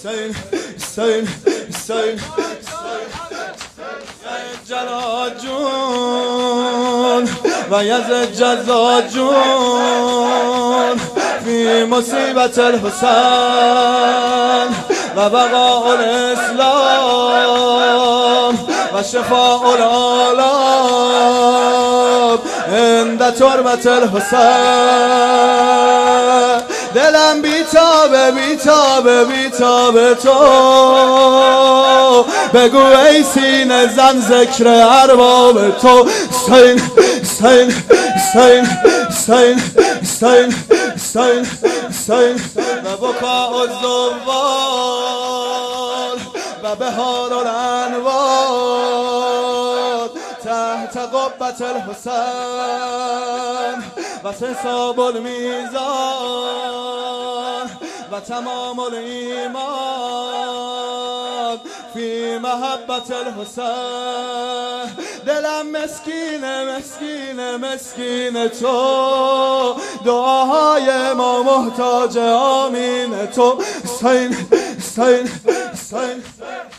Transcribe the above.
حسین حسین حسین جلال جون و یزد جزا جون فی مصیبت الحسین و بقاء الاسلام و شفاء العالم عند تربت الحسین. دلم بیتابه بیتابه بیتابه تو بگو ای سینه زن ذکر ارباب تو. حسین حسین حسین حسین حسین حسین حسین و بکاء الزوال و بهار الانوار تحت قبة الحسین و حساب المیزان و تمام الایمان فی محبت الحسین. دلم مسکینه مسکینه مسکینه تو دعاهای ما محتاج آمین تو. حسین حسین حسین